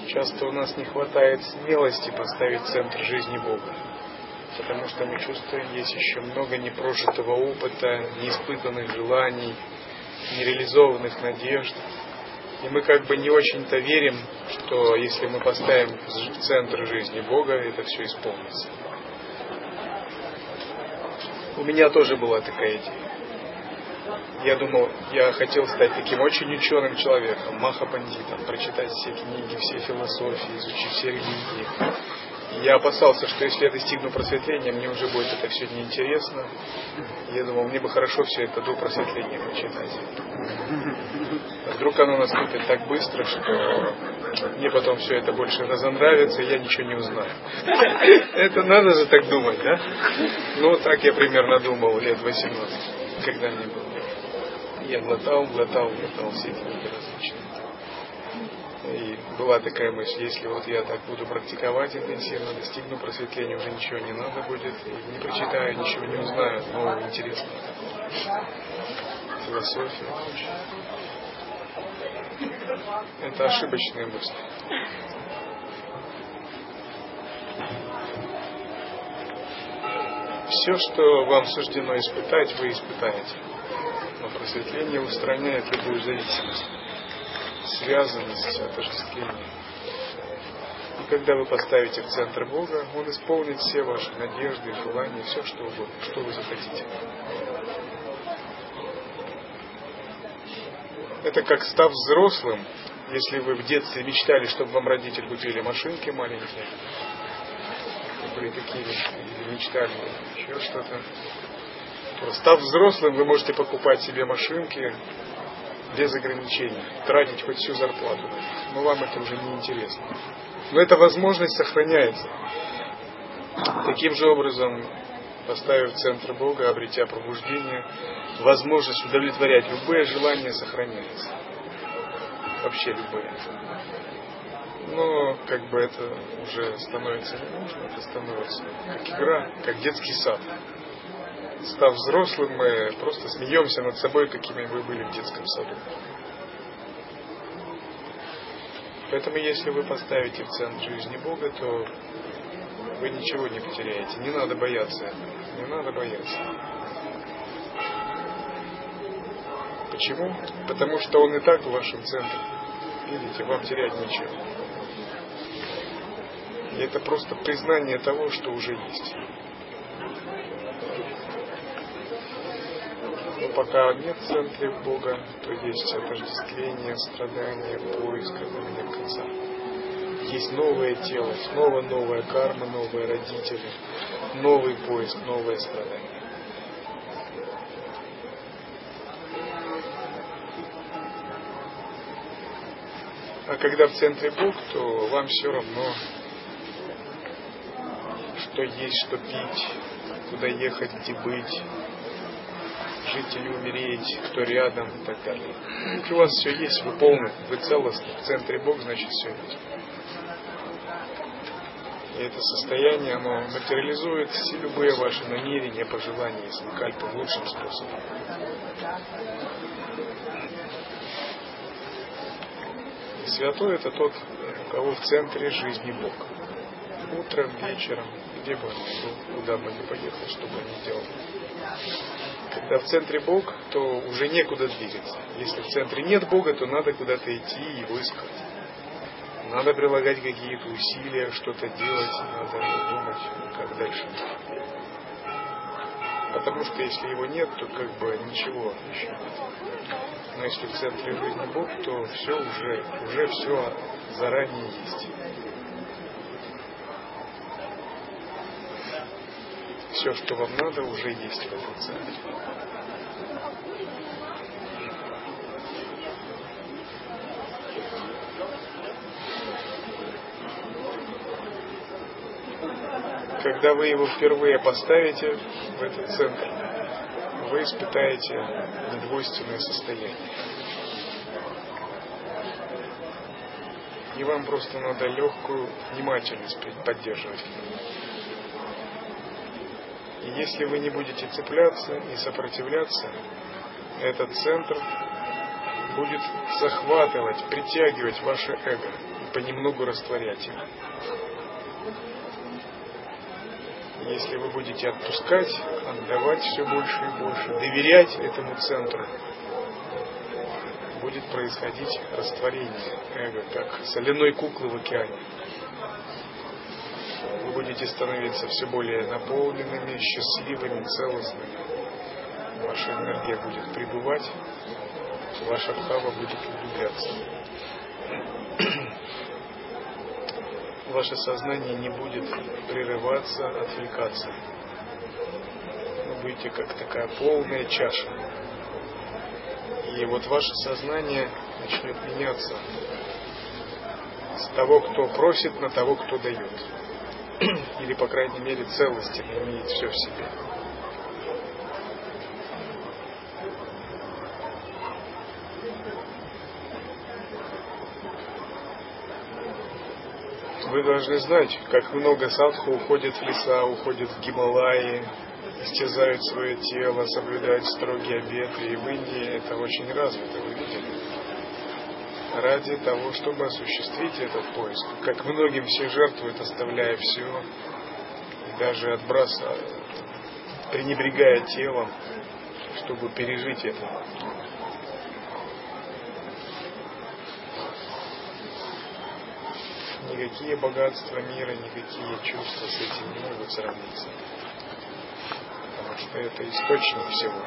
Часто у нас не хватает смелости поставить в центр жизни Бога, потому что мы чувствуем, есть еще много непрожитого опыта, неиспытанных желаний, нереализованных надежд. И мы как бы не очень-то верим, что если мы поставим в центр жизни Бога, это все исполнится. У меня тоже была такая идея. Я думал, я хотел стать таким очень ученым человеком, махапандитом, прочитать все книги, все философии, изучить все религии. И я опасался, что если я достигну просветления, мне уже будет это все неинтересно. Я думал, мне бы хорошо все это до просветления прочитать. А вдруг оно наступит так быстро, что мне потом все это больше разонравится, и я ничего не узнаю. Это надо же так думать, да? Ну, так я примерно думал лет 18, когда мне было. Я глотал все эти книги различные. И была такая мысль, если вот я так буду практиковать интенсивно, достигну просветления, уже ничего не надо будет, и не прочитаю, ничего не узнаю, но интересно. Философия. Это ошибочные мысли. Все, что вам суждено испытать, вы испытаете. Но просветление устраняет любую зависимость, связанность, отождествление. И когда вы поставите в центр Бога, Он исполнит все ваши надежды, желания, все что угодно, что вы захотите. Это как став взрослым, если вы в детстве мечтали, чтобы вам родители купили машинки маленькие, были такие мечтали, еще что-то. Став взрослым, вы можете покупать себе машинки без ограничений, тратить хоть всю зарплату. Но вам это уже не интересно. Но эта возможность сохраняется. Таким же образом, поставив в центр Бога, обретя пробуждение, возможность удовлетворять любые желания сохраняется. Вообще любые. Но как бы это уже становится не нужно, это становится как игра, как детский сад. Став взрослым, мы просто смеемся над собой, какими вы были в детском саду. Поэтому, если вы поставите в центр жизни Бога, то вы ничего не потеряете. Не надо бояться этого. Не надо бояться. Почему? Потому что Он и так в вашем центре. Видите, вам терять нечего. И это просто признание того, что уже есть. Но пока нет в центре Бога, то есть отождествление, страдание, поиск, этого нет конца. Есть новое тело, снова новая карма, новые родители, новый поиск, новое страдание. А когда в центре Бог, то вам все равно, что есть, что пить, куда ехать, где быть, жить или умереть, кто рядом и так далее. Если у вас все есть, вы полны, вы целостны, в центре Бог, значит все есть. И это состояние, оно материализует все любые ваши намерения, пожелания, санкальпы лучшим способом. И святой это тот, у кого в центре жизни Бог. Утром, вечером, где бы он ни был, куда бы ни поехал, что бы он ни делал. Когда в центре Бог, то уже некуда двигаться. Если в центре нет Бога, то надо куда-то идти и его искать. Надо прилагать какие-то усилия, что-то делать, надо думать, как дальше. Потому что если его нет, то как бы ничего еще нет. Но если в центре жизни Бог, то все уже все заранее есть. Все, что вам надо, уже есть в этом центре. Когда вы его впервые поставите в этот центр, вы испытаете недвойственное состояние. И вам просто надо легкую внимательность поддерживать. И если вы не будете цепляться и сопротивляться, этот центр будет захватывать, притягивать ваше эго и понемногу растворять его. Если вы будете отпускать, отдавать все больше и больше, доверять этому центру, будет происходить растворение эго, как соляной куклы в океане. Вы будете становиться все более наполненными, счастливыми, целостными. Ваша энергия будет пребывать, ваша бхава будет углубляться. Ваше сознание не будет прерываться, отвлекаться. Вы будете как такая полная чаша. И вот ваше сознание начнет меняться с того, кто просит, на того, кто дает. Или, по крайней мере, целостен, имеет все в себе. Вы должны знать, как много садху уходит в леса, уходит в Гималаи, истязают свое тело, соблюдают строгие обеты. И в Индии это очень развито, вы видели? Ради того, чтобы осуществить этот поиск. Как многим все жертвуют, оставляя все, и даже отбрасывая, пренебрегая телом, чтобы пережить это. Никакие богатства мира, никакие чувства с этим не могут сравниться. Потому что это источник всего.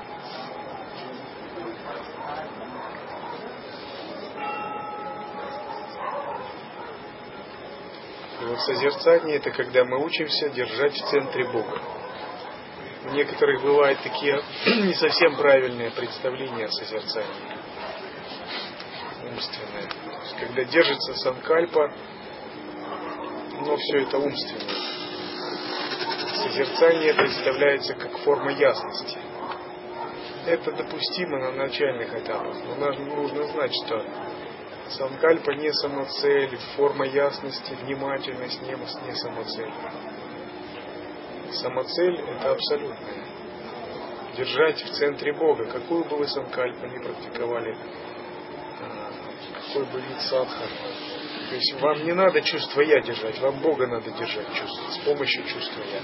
И вот созерцание — это когда мы учимся держать в центре Бога. У некоторых бывают такие не совсем правильные представления о созерцании. Умственное. То есть, когда держится санкальпа, но все это умственно. Созерцание представляется как форма ясности. Это допустимо на начальных этапах, но нам нужно знать, что санкальпа не самоцель, форма ясности, внимательность не самоцель. Самоцель — это абсолютное. Держать в центре Бога, какую бы вы санкальпу ни практиковали, какой бы вид садха. То есть вам не надо чувство «я» держать, вам Бога надо держать чувство, с помощью чувства «я».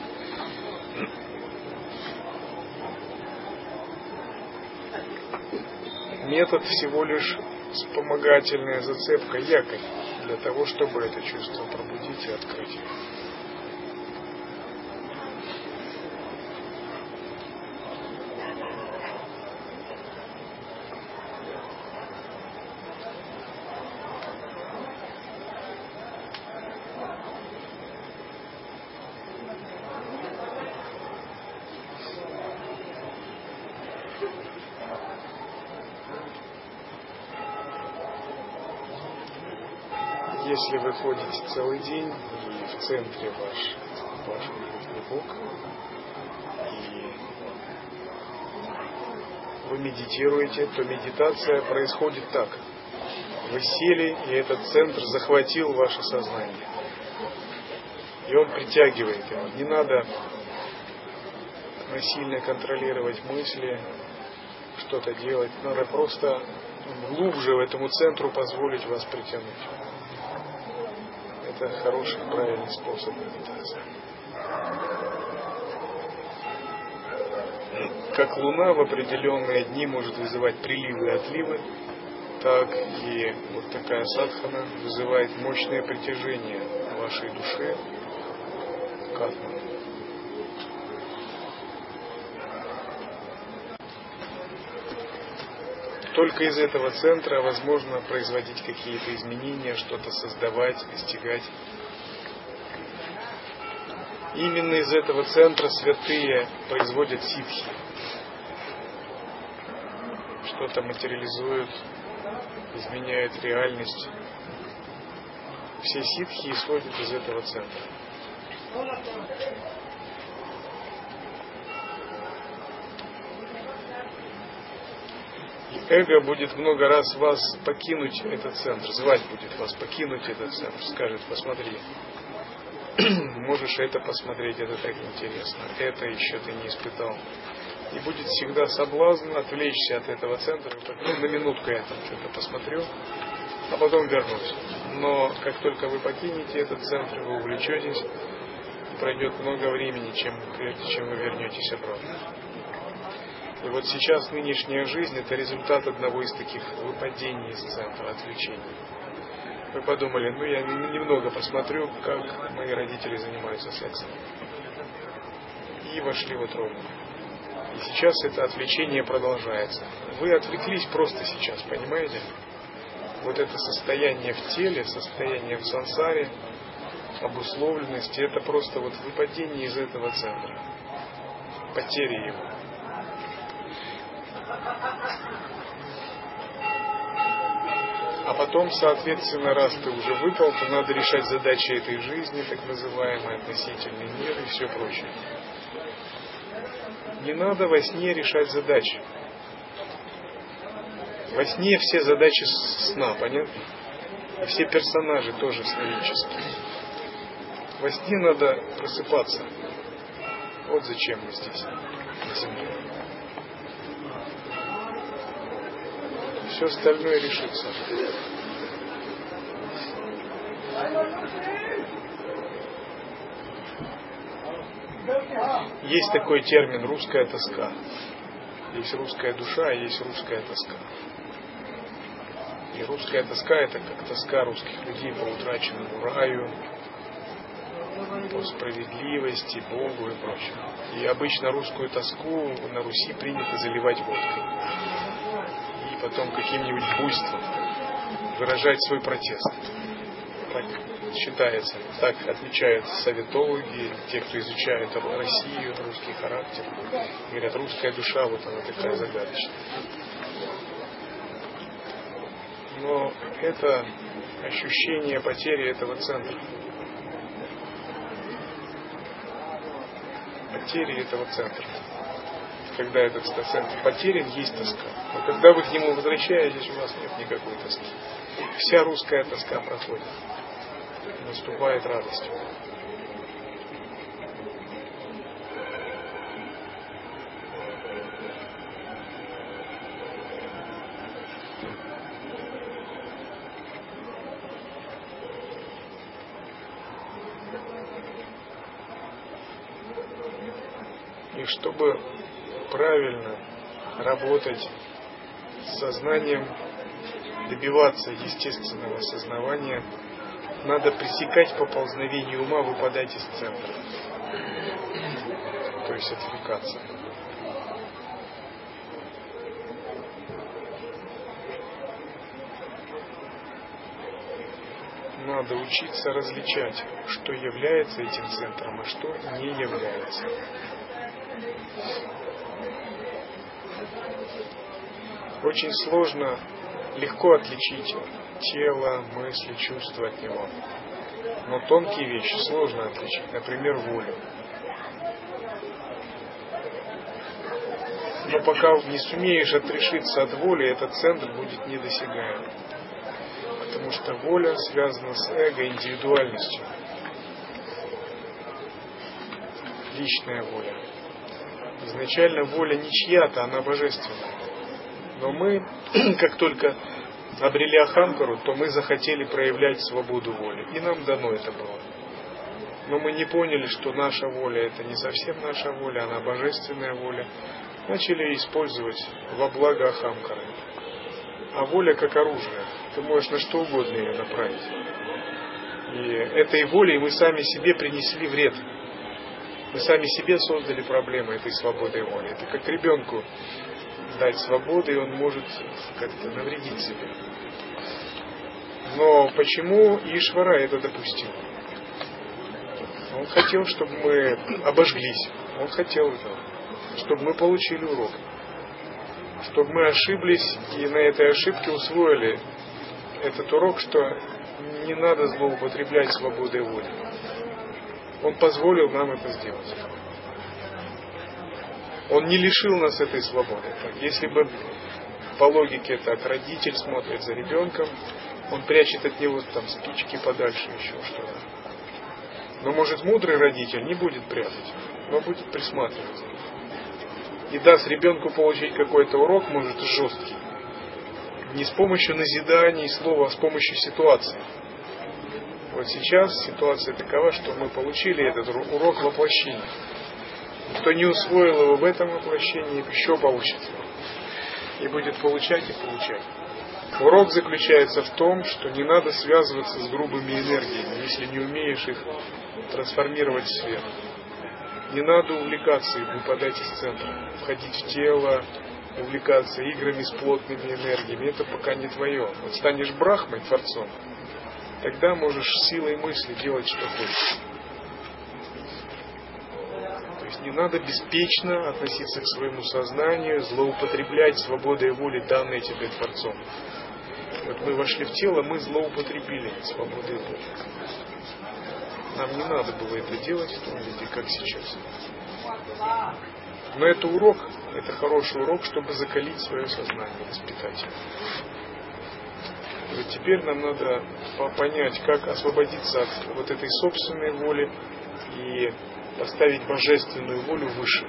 Метод всего лишь вспомогательная зацепка, якорь, для того, чтобы это чувство пробудить и открыть. Если вы ходите целый день, и в центре ваш Бог, и вы медитируете, то медитация происходит так. Вы сели, и этот центр захватил ваше сознание. И он притягивает его. Не надо насильно контролировать мысли, что-то делать. Надо просто глубже этому центру позволить вас притянуть. Это хороший, правильный способ медитации. Как Луна в определенные дни может вызывать приливы и отливы, так и вот такая садхана вызывает мощное притяжение вашей душе к атману. Только из этого центра возможно производить какие-то изменения, что-то создавать, достигать. Именно из этого центра святые производят ситхи. Что-то материализуют, изменяют реальность. Все ситхи исходят из этого центра. И эго будет много раз вас покинуть этот центр, звать будет вас покинуть этот центр, скажет: посмотри, можешь это посмотреть, это так интересно, это еще ты не испытал. И будет всегда соблазн отвлечься от этого центра. На минутку я там что-то посмотрю, а потом вернусь. Но как только вы покинете этот центр, вы увлечетесь, пройдет много времени, прежде чем вы вернетесь обратно. И вот сейчас нынешняя жизнь — это результат одного из таких выпадений из центра, отвлечений. Вы подумали, я немного посмотрю, как мои родители занимаются сексом. И вошли в утробу. И сейчас это отвлечение продолжается. Вы отвлеклись просто сейчас, понимаете? Вот это состояние в теле, состояние в сансаре, обусловленности, это просто вот выпадение из этого центра. Потеря его. А потом, соответственно, раз ты уже выпал, то надо решать задачи этой жизни, так называемый относительный мир и все прочее. Не надо во сне решать задачи. Во сне все задачи сна, понятно? И все персонажи тоже сновидческие. Во сне надо просыпаться. Вот зачем мы здесь, на земле. Все остальное решится. Есть такой термин «русская тоска». Есть русская душа, а есть русская тоска. И русская тоска — это как тоска русских людей по утраченному раю, по справедливости, Богу и прочему. И обычно русскую тоску на Руси принято заливать водкой. И потом каким-нибудь буйством выражать свой протест. Так считается, так отмечают советологи, те, кто изучает Россию, русский характер. Говорят, русская душа, вот она такая загадочная. Но это ощущение потери этого центра. Потери этого центра. Когда этот центр потерян, есть тоска. Но когда вы к нему возвращаетесь, у вас нет никакой тоски. Вся русская тоска проходит. Наступает радость. И чтобы правильно работать с сознанием, добиваться естественного осознавания, надо пресекать поползновение ума, выпадать из центра. То есть отвлекаться. Надо учиться различать, что является этим центром, а что не является. Очень сложно, легко отличить тело, мысли, чувства от него. Но тонкие вещи сложно отличить, например, волю. Но пока не сумеешь отрешиться от воли, этот центр будет недосягаем. Потому что воля связана с эго, индивидуальностью. Личная воля. Изначально воля не чья-то, она божественная. Но мы, как только обрели Ахамкару, то мы захотели проявлять свободу воли. И нам дано это было. Но мы не поняли, что наша воля — это не совсем наша воля, она божественная воля. Начали использовать во благо Ахамкары. А воля как оружие. Ты можешь на что угодно ее направить. И этой волей мы сами себе принесли вред. Мы сами себе создали проблемы этой свободой воли. Это как ребенку дать свободу, и он может как-то навредить себе. Но почему Ишвара это допустил? Он хотел, чтобы мы обожглись. Он хотел этого. Чтобы мы получили урок. Чтобы мы ошиблись и на этой ошибке усвоили этот урок, что не надо злоупотреблять свободой воли. Он позволил нам это сделать. Он не лишил нас этой свободы. Если бы по логике так родитель смотрит за ребенком, он прячет от него там спички подальше, еще что-то. Но может мудрый родитель не будет прятать, но будет присматривать. и даст ребенку получить какой-то урок, может, жесткий. Не с помощью назиданий слова, а с помощью ситуации. Вот сейчас ситуация такова, что мы получили этот урок воплощения. Кто не усвоил его в этом воплощении, еще получит его. И будет получать и получать. Урок заключается в том, что не надо связываться с грубыми энергиями, если не умеешь их трансформировать в свет. Не надо увлекаться и выпадать из центра, входить в тело, увлекаться играми с плотными энергиями. Это пока не твое. Вот станешь брахмой, творцом, тогда можешь силой мысли делать, что хочешь. То есть не надо беспечно относиться к своему сознанию, злоупотреблять свободой воли, данной тебе Творцом. Вот мы вошли в тело, мы злоупотребили свободой воли. Нам не надо было это делать в том виде, как сейчас. Но это урок, это хороший урок, чтобы закалить свое сознание, воспитать его. И вот теперь нам надо понять, как освободиться от вот этой собственной воли и поставить божественную волю выше.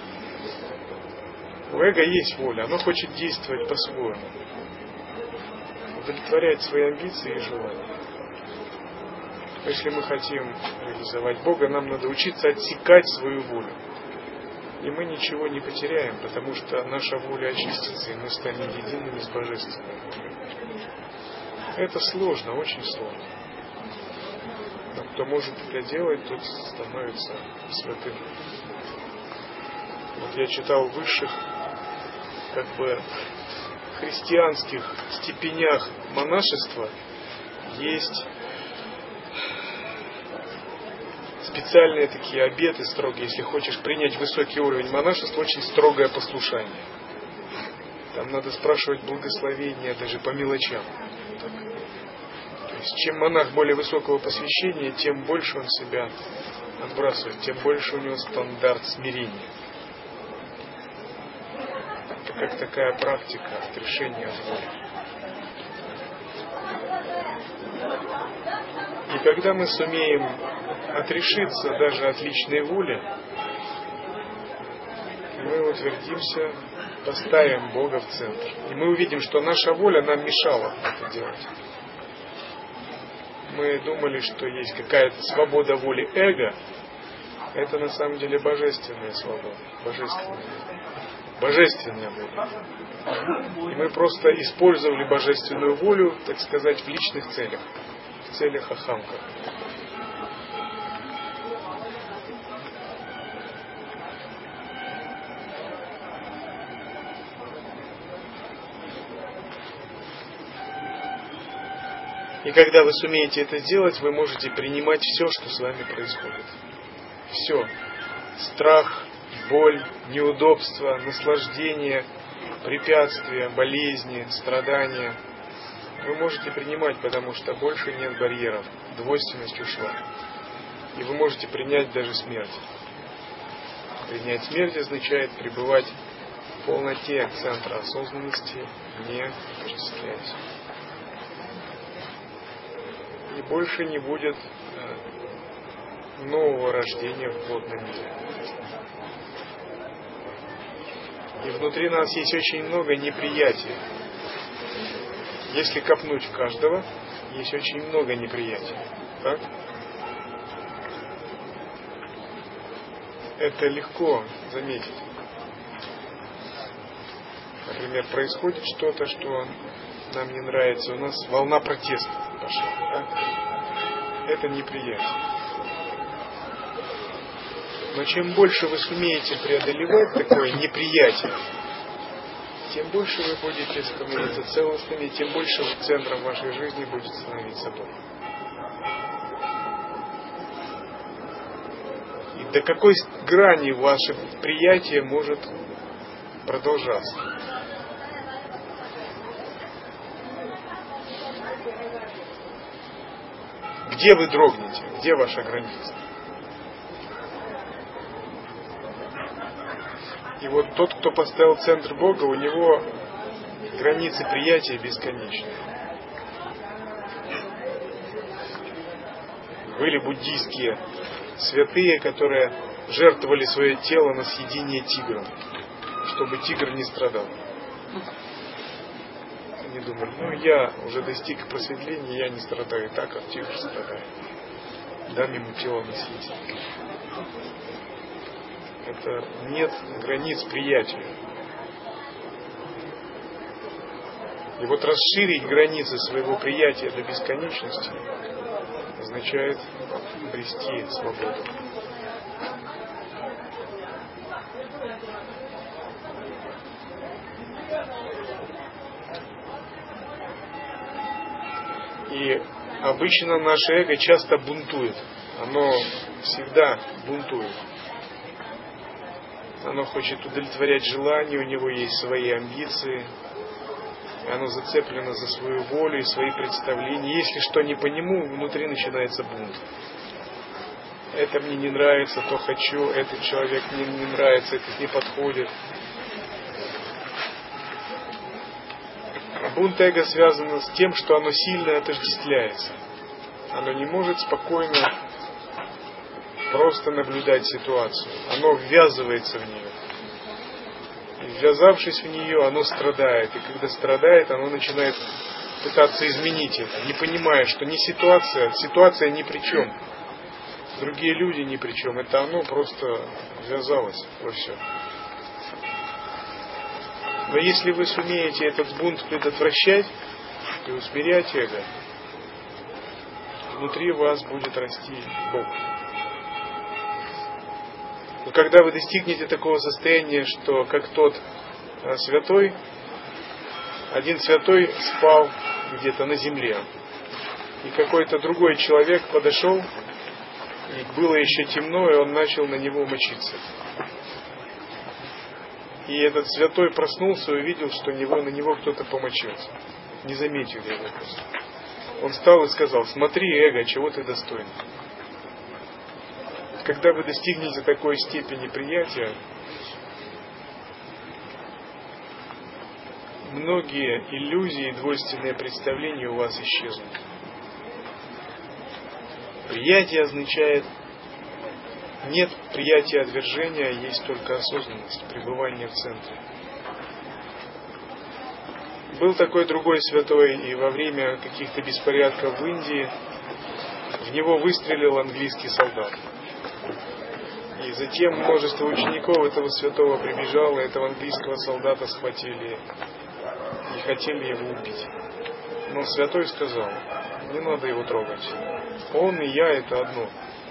У эго есть воля, оно хочет действовать по-своему, удовлетворять свои амбиции и желания. Но если мы хотим реализовать Бога, нам надо учиться отсекать свою волю. И мы ничего не потеряем, потому что наша воля очистится, и мы станем едиными с Божественной волей. Это сложно, очень сложно. Но кто может это делать, тот становится святым. Вот я читал в высших, христианских степенях монашества есть специальные такие обеты строгие. Если хочешь принять высокий уровень монашества, очень строгое послушание. Там надо спрашивать благословения даже по мелочам. То есть, чем монах более высокого посвящения, тем больше он себя отбрасывает, тем больше у него стандарт смирения. Это как такая практика отрешения от воли. И когда мы сумеем отрешиться даже от личной воли, мы утвердимся, поставим Бога в центр. И мы увидим, что наша воля нам мешала это делать. Мы думали, что есть какая-то свобода воли эго. Это на самом деле божественная свобода, божественная воля. И мы просто использовали божественную волю, так сказать, в личных целях, в целях ахамка. И когда вы сумеете это сделать, вы можете принимать все, что с вами происходит. Все. Страх, боль, неудобства, наслаждение, препятствия, болезни, страдания. Вы можете принимать, потому что больше нет барьеров. Двойственность ушла. И вы можете принять даже смерть. Принять смерть означает пребывать в полноте центра осознанности, не причисляясь. И больше не будет нового рождения в плотном мире. И внутри нас есть очень много неприятия. Если копнуть в каждого, есть очень много неприятия. Так? Это легко заметить. Например, происходит что-то, что нам не нравится, у нас волна протеста пошла. Так? Это неприятие. Но чем больше вы сумеете преодолевать такое неприятие, тем больше вы будете становиться целостными, тем больше центром вашей жизни будет становиться Бог. И до какой грани ваше приятие может продолжаться? Где вы дрогнете? Где ваша граница? И вот тот, кто поставил центр Бога, у него границы приятия бесконечны. Были буддийские святые, которые жертвовали свое тело на съедение тиграм. чтобы тигр не страдал. Они думали, я уже достиг просветления, я не страдаю так, как тигр страдает. Дам ему тело носителя. Это нет границ приятия. И вот расширить границы своего приятия до бесконечности означает обрести свободу. И обычно наше эго часто бунтует. Оно всегда бунтует. Оно хочет удовлетворять желания, у него есть свои амбиции. И оно зацеплено за свою волю и свои представления. Если что не по нему, внутри начинается бунт. Это мне не нравится, то хочу, этот человек мне не нравится, этот не подходит. Бунт эго связан с тем, что оно сильно отождествляется. Оно не может спокойно просто наблюдать ситуацию. Оно ввязывается в нее. И ввязавшись в нее, оно страдает. И когда страдает, оно начинает пытаться изменить это, не понимая, что не ситуация ни при чем. Другие люди ни при чем. Это оно просто ввязалось во все. Но если вы сумеете этот бунт предотвращать и усмирять эго, внутри вас будет расти Бог. Но когда вы достигнете такого состояния, что как тот святой, один святой спал где-то на земле, и какой-то другой человек подошел, и было еще темно, и он начал на него мочиться. И этот святой проснулся и увидел, что на него кто-то помочился. Не заметил его просто. Он встал и сказал: смотри, эго, чего ты достоин. Когда вы достигнете такой степени приятия, многие иллюзии и двойственные представления у вас исчезнут. Приятие означает нет приятия отвержения, есть только осознанность, пребывание в центре. Был такой другой святой, и во время каких-то беспорядков в Индии в него выстрелил английский солдат. И затем множество учеников этого святого прибежало, этого английского солдата схватили и хотели его убить. Но святой сказал: не надо его трогать. Он и я — это одно.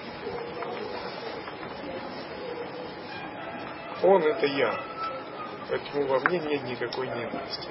Он — это я. Поэтому во мне нет никакой ненависти.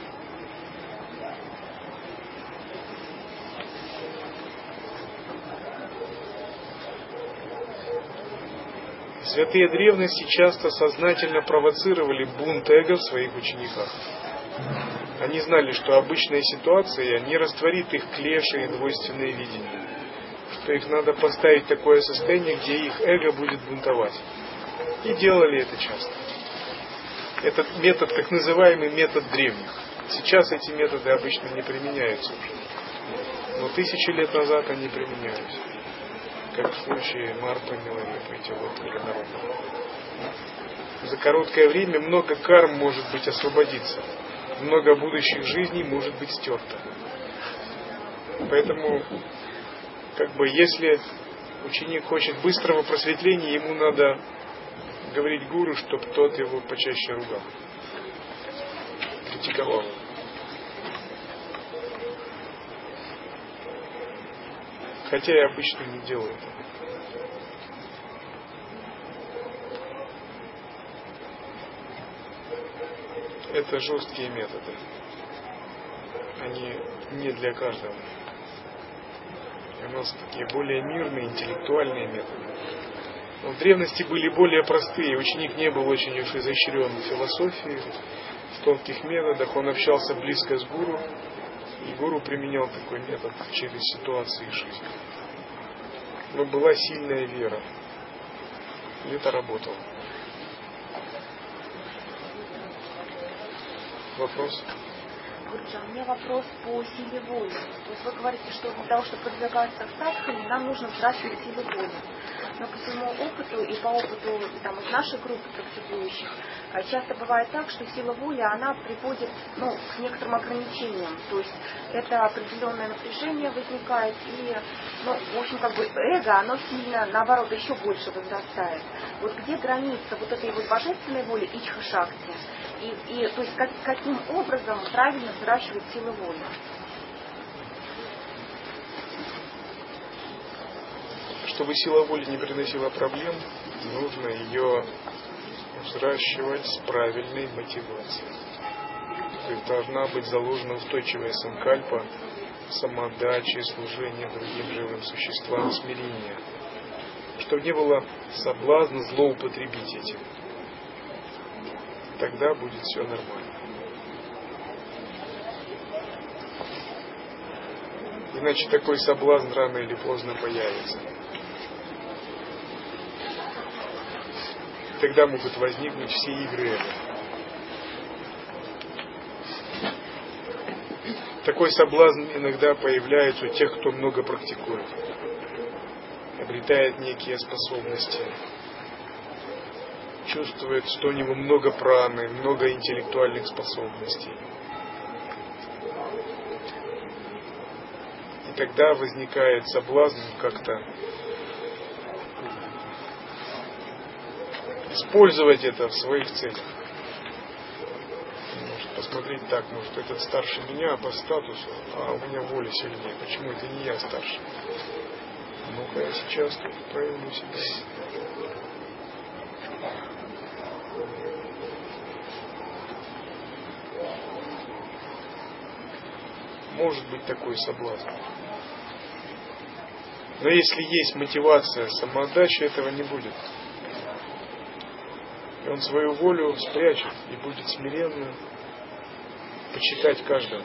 Святые древности часто сознательно провоцировали бунт эго в своих учениках. Они знали, что обычная ситуация не растворит их клеши и двойственное видение, что их надо поставить в такое состояние, где их эго будет бунтовать. И делали это часто. Этот метод, так называемый метод древних. Сейчас эти методы обычно не применяются уже. Но 1000 лет назад они применялись. Как в случае Марпы Миларепы, эти вот народы. За короткое время много карм может быть освободиться. Много будущих жизней может быть стерто. Поэтому, если ученик хочет быстрого просветления, ему надо говорить гуру, чтобы тот его почаще ругал, критиковал. Хотя я обычно не делаю это. Это жесткие методы. Они не для каждого. У нас такие более мирные, интеллектуальные методы. Но в древности были более простые. Ученик не был очень уж изощрен в философии, в тонких методах. Он общался близко с гуру. И гуру применял такой метод через ситуации жизни. Но была сильная вера. И это работало. Вопрос? Гуруджа, у меня вопрос по силе воли. То есть вы говорите, что для того, чтобы продвигаться в садхане, нам нужно взращивать силу воли. Но по своему опыту и по опыту там, из нашей группы практикующих, часто бывает так, что сила воли, она приводит к некоторым ограничениям. То есть это определенное напряжение возникает, и, в общем, эго, оно сильно, наоборот, еще больше возрастает. Вот где граница вот этой вот божественной воли ичха-шакти? И то есть каким образом правильно взращивать силу воли? Чтобы сила воли не приносила проблем, нужно ее взращивать с правильной мотивацией. То есть должна быть заложена устойчивая санкальпа, самоотдача, служение другим живым существам, смирение. Чтобы не было соблазна злоупотребить этим. Тогда будет все нормально. Иначе такой соблазн рано или поздно появится. Тогда могут возникнуть все игры эго. Такой соблазн иногда появляется у тех, кто много практикует. Обретает некие способности. Чувствует, что у него много праны, много интеллектуальных способностей. И тогда возникает соблазн как-то использовать это в своих целях. Может посмотреть так, может этот старше меня по статусу, а у меня воля сильнее. Почему это не я старше? Ну-ка я сейчас тут проявлю себя. Может быть такой соблазн. Но если есть мотивация самоотдачи, этого не будет. И он свою волю спрячет и будет смиренно почитать каждого.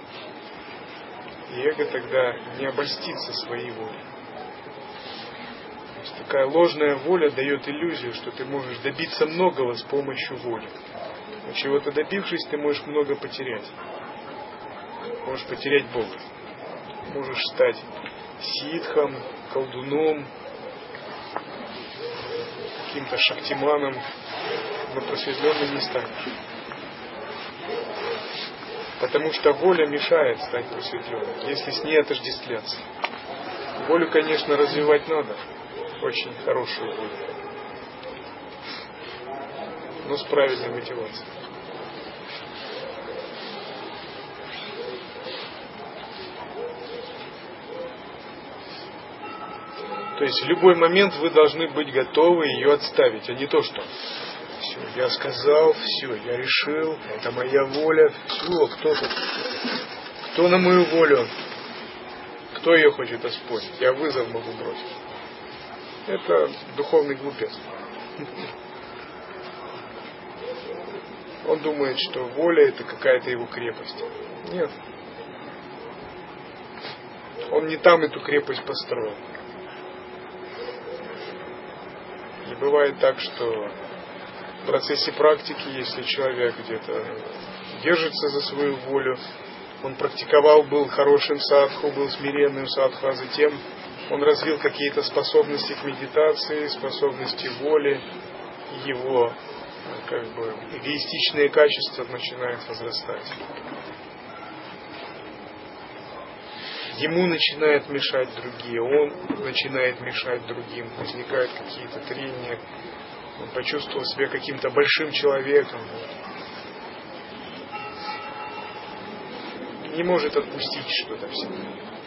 И эго тогда не обольстится своей волей. То есть такая ложная воля дает иллюзию, что ты можешь добиться многого с помощью воли. Но чего-то добившись, ты можешь много потерять. Можешь потерять Бога. Можешь стать ситхом, колдуном, каким-то шактиманом, но просветленным не станешь. Потому что воля мешает стать просветленным, если с ней отождествляться. Волю, конечно, развивать надо, очень хорошую волю, но с правильной мотивацией. То есть в любой момент вы должны быть готовы ее отставить, а не то, что все, я сказал, все, я решил, это моя воля, все, кто тут? Кто на мою волю? Кто ее хочет оспорить? Я вызов могу бросить. Это духовный глупец. Он думает, что воля это какая-то его крепость. Нет. Он не там эту крепость построил. И бывает так, что в процессе практики, если человек где-то держится за свою волю, он практиковал, был хорошим садху, был смиренным садху, а затем он развил какие-то способности к медитации, способности воли, и его эгоистичные качества начинают возрастать. Ему начинают мешать другие, он начинает мешать другим, возникают какие-то трения, он почувствовал себя каким-то большим человеком, не может отпустить что-то в себе.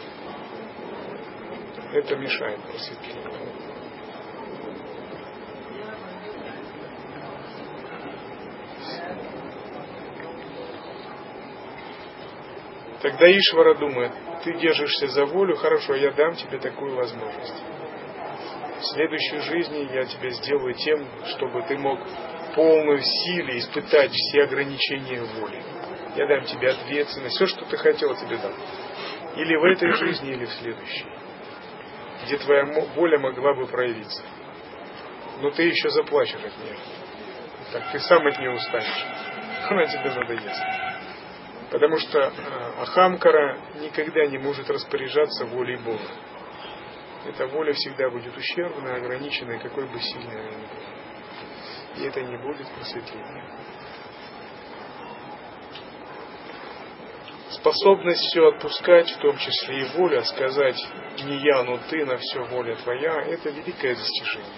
Это мешает просветлению. Тогда Ишвара думает, ты держишься за волю, хорошо, я дам тебе такую возможность. В следующей жизни я тебя сделаю тем, чтобы ты мог в полной силе испытать все ограничения воли. Я дам тебе ответственность, все, что ты хотел, тебе дам. Или в этой жизни, или в следующей. Где твоя воля могла бы проявиться. Но ты еще заплачешь от нее. Так ты сам от нее устанешь. Она тебе надоест. Потому что Ахамкара никогда не может распоряжаться волей Бога. Эта воля всегда будет ущербной, ограниченной, какой бы сильной она ни была. И это не будет просветлением. Способность все отпускать, в том числе и воля, сказать «не я, но ты, на все воля твоя» — это великое достижение.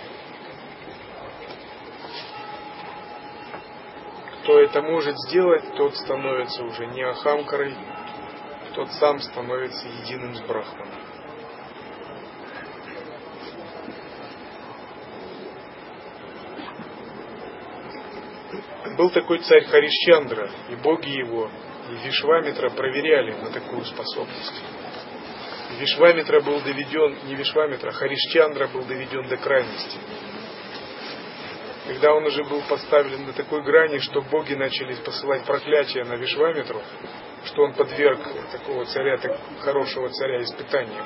Кто это может сделать, тот становится уже не Ахамкарой, тот сам становится единым с Брахманом. Был такой царь Харишчандра, и боги его, и Вишвамитра проверяли на такую способность. Вишвамитра был доведен, не Вишвамитра, Харишчандра был доведен до крайности. Когда он уже был поставлен на такой грани, что боги начали посылать проклятия на Вишвамитру, что он подверг такого царя, хорошего царя, испытаниям.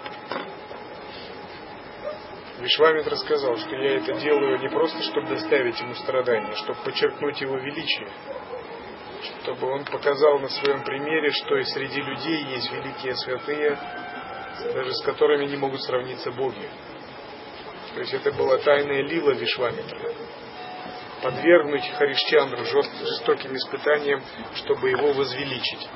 Вишвамитра сказал, что я это делаю не просто, чтобы доставить ему страдания, чтобы подчеркнуть его величие, чтобы он показал на своем примере, что и среди людей есть великие святые, даже с которыми не могут сравниться боги. То есть это была тайная лила Вишвамитра. Подвергнуть Харишчандру жестоким испытаниям, чтобы его возвеличить.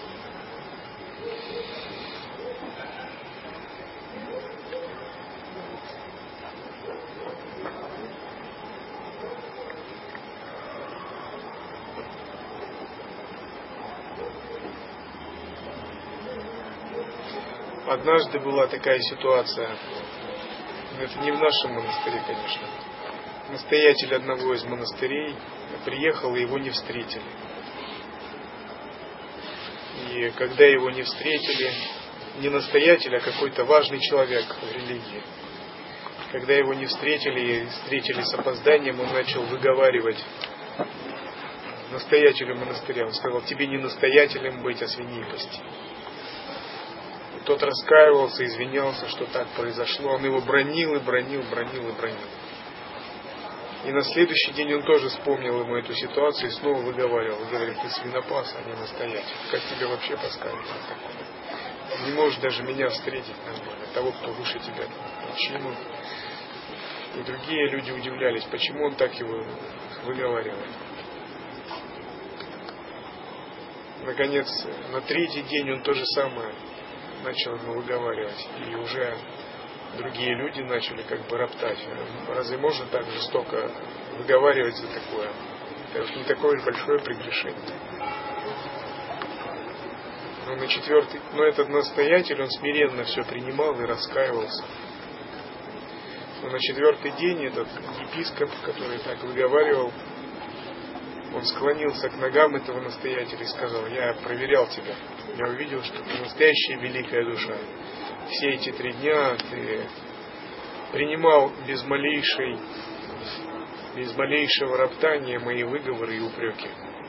Однажды была такая ситуация, это не в нашем монастыре, конечно. Настоятель одного из монастырей приехал, и его не встретили. И когда его не встретили, не настоятель, а какой-то важный человек в религии, когда его не встретили и встретили с опозданием, он начал выговаривать настоятелю монастыря. Он сказал: тебе не настоятелем быть, а свиньей пасти. Тот раскаивался, извинялся, что так произошло. Он его бранил и бранил. И на следующий день он тоже вспомнил ему эту ситуацию и снова выговаривал. Говорит: ты свинопас, а не настоятель. Как тебе вообще подсказывать такое? Не можешь даже меня встретить нормально, того, кто выше тебя по чину. И другие люди удивлялись, почему он так его выговаривает. Наконец, на третий день он то же самое начал ему выговаривать. И уже другие люди начали как бы роптать. Разве можно так жестоко выговаривать за такое? Это уж не такое большое прегрешение. Но этот настоятель, он смиренно все принимал и раскаивался. Но на четвертый день этот епископ, который так выговаривал, он склонился к ногам этого настоятеля и сказал: я проверял тебя, я увидел, что ты настоящая великая душа. Все эти 3 дня ты принимал без малейшего роптания мои выговоры и упреки.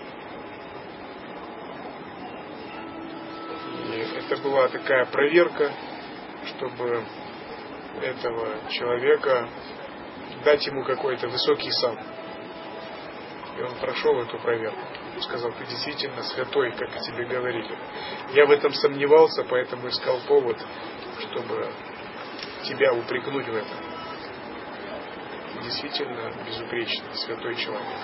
И это была такая проверка, чтобы этого человека дать ему какой-то высокий сан. И он прошел эту проверку. Он сказал: ты действительно святой, как о тебе говорили. Я в этом сомневался, поэтому искал повод, чтобы тебя упрекнуть в этом. Действительно безупречный, святой человек.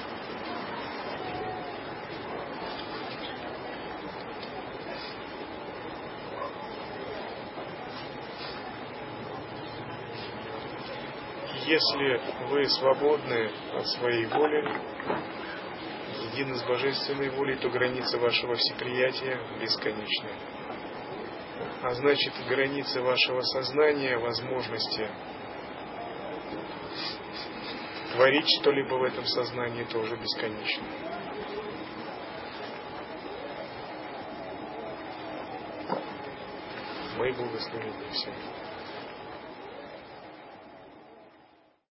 Если вы свободны от своей воли, едины с божественной волей, то границы вашего всеприятия бесконечны. А значит, границы вашего сознания, возможности творить что-либо в этом сознании тоже бесконечны. Мои благословения всем.